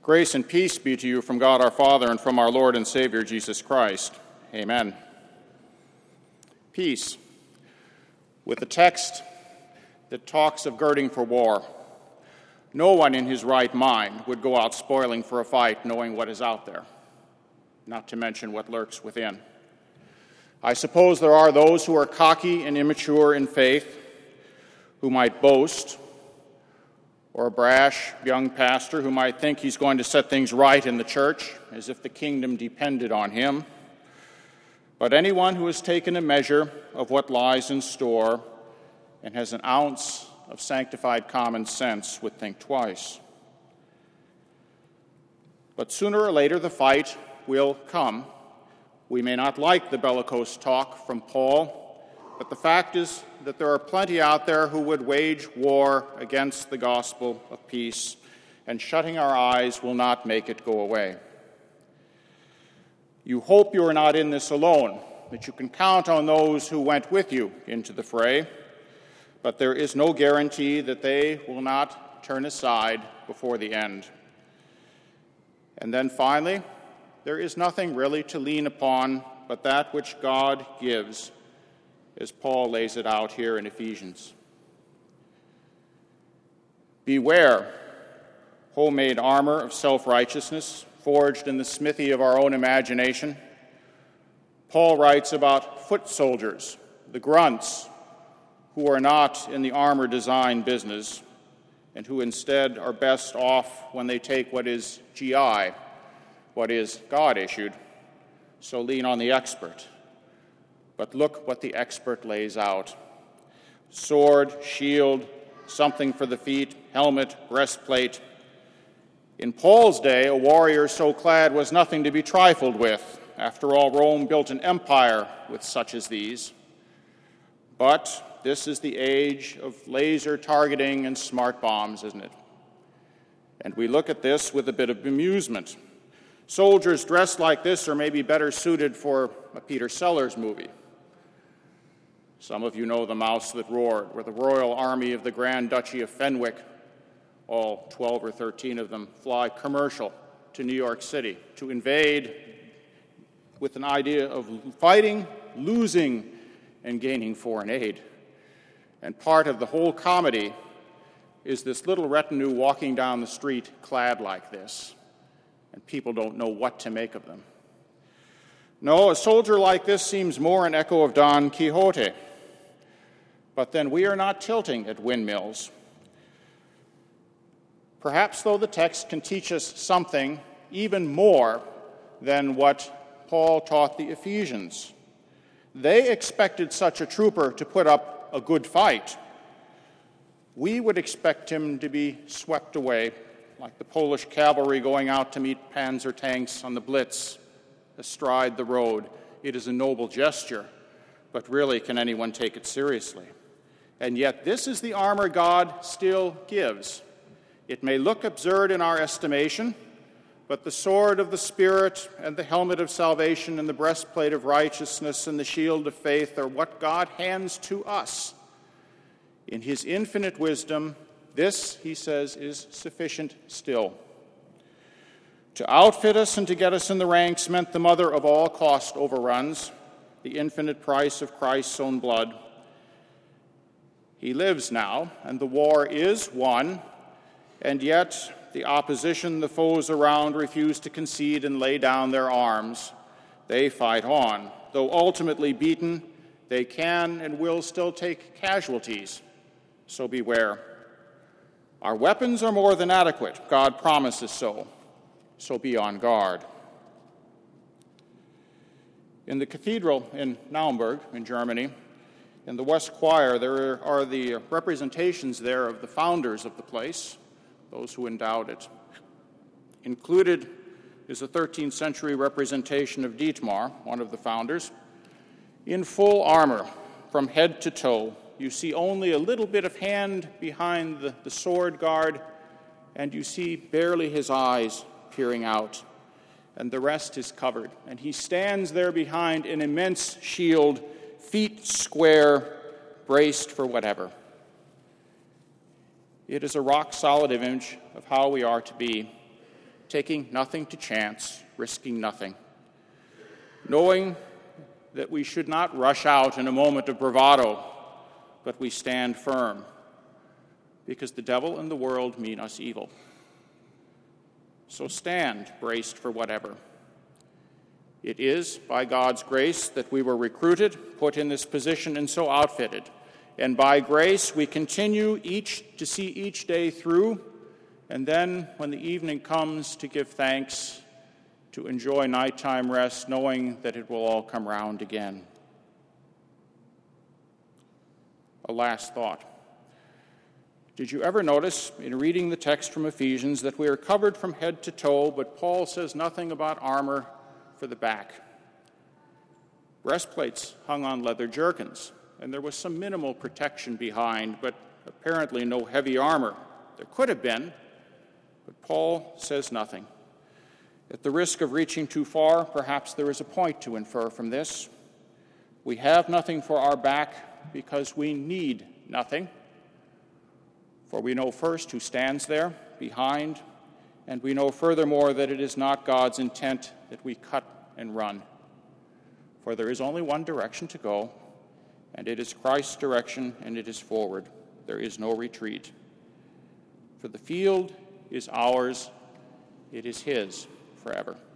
Grace and peace be to you from God our Father and from our Lord and Savior Jesus Christ. Amen. Peace, with a text that talks of girding for war. No one in his right mind would go out spoiling for a fight knowing what is out there, not to mention what lurks within. I suppose there are those who are cocky and immature in faith, who might boast, or a brash young pastor who might think he's going to set things right in the church, as if the kingdom depended on him. But anyone who has taken a measure of what lies in store and has an ounce of sanctified common sense would think twice. But sooner or later the fight will come. We may not like the bellicose talk from Paul, but the fact is that there are plenty out there who would wage war against the gospel of peace, and shutting our eyes will not make it go away. You hope you are not in this alone, that you can count on those who went with you into the fray, but there is no guarantee that they will not turn aside before the end. And then finally, there is nothing really to lean upon but that which God gives, as Paul lays it out here in Ephesians. Beware, homemade armor of self-righteousness, forged in the smithy of our own imagination. Paul writes about foot soldiers, the grunts, who are not in the armor design business, and who instead are best off when they take what is GI, what is God-issued. So lean on the expert. But look what the expert lays out. Sword, shield, something for the feet, helmet, breastplate. In Paul's day, a warrior so clad was nothing to be trifled with. After all, Rome built an empire with such as these. But this is the age of laser targeting and smart bombs, isn't it? And we look at this with a bit of amusement. Soldiers dressed like this are maybe better suited for a Peter Sellers movie. Some of you know The Mouse That Roared, where the Royal Army of the Grand Duchy of Fenwick, all 12 or 13 of them, fly commercial to New York City to invade with an idea of fighting, losing, and gaining foreign aid. And part of the whole comedy is this little retinue walking down the street clad like this, and people don't know what to make of them. No, a soldier like this seems more an echo of Don Quixote. But then we are not tilting at windmills. Perhaps, though, the text can teach us something even more than what Paul taught the Ephesians. They expected such a trooper to put up a good fight. We would expect him to be swept away, like the Polish cavalry going out to meet Panzer tanks on the Blitz astride the road. It is a noble gesture, but really, can anyone take it seriously? And yet, this is the armor God still gives. It may look absurd in our estimation, but the sword of the Spirit and the helmet of salvation and the breastplate of righteousness and the shield of faith are what God hands to us. In his infinite wisdom, this, he says, is sufficient still. To outfit us and to get us in the ranks meant the mother of all cost overruns, the infinite price of Christ's own blood. He lives now, and the war is won, and yet the opposition, the foes around, refuse to concede and lay down their arms. They fight on. Though ultimately beaten, they can and will still take casualties. So beware. Our weapons are more than adequate. God promises so. So be on guard. In the cathedral in Naumburg, in Germany, in the West Choir, there are the representations there of the founders of the place, those who endowed it. Included is a 13th century representation of Dietmar, one of the founders, in full armor from head to toe. You see only a little bit of hand behind the sword guard, and you see barely his eyes peering out, and the rest is covered. And he stands there behind an immense shield, feet square, braced for whatever. It is a rock-solid image of how we are to be, taking nothing to chance, risking nothing, knowing that we should not rush out in a moment of bravado, but we stand firm, because the devil and the world mean us evil. So stand braced for whatever. It is by God's grace that we were recruited, put in this position, and so outfitted. And by grace we continue to see each day through, and then when the evening comes, to give thanks, to enjoy nighttime rest, knowing that it will all come round again. A last thought. Did you ever notice in reading the text from Ephesians that we are covered from head to toe, but Paul says nothing about armor for the back? Breastplates hung on leather jerkins, and there was some minimal protection behind, but apparently no heavy armor. There could have been, but Paul says nothing. At the risk of reaching too far, perhaps there is a point to infer from this. We have nothing for our back because we need nothing. For we know first who stands there, behind, and we know furthermore that it is not God's intent that we cut and run. For there is only one direction to go, and it is Christ's direction, and it is forward. There is no retreat. For the field is ours, it is his forever.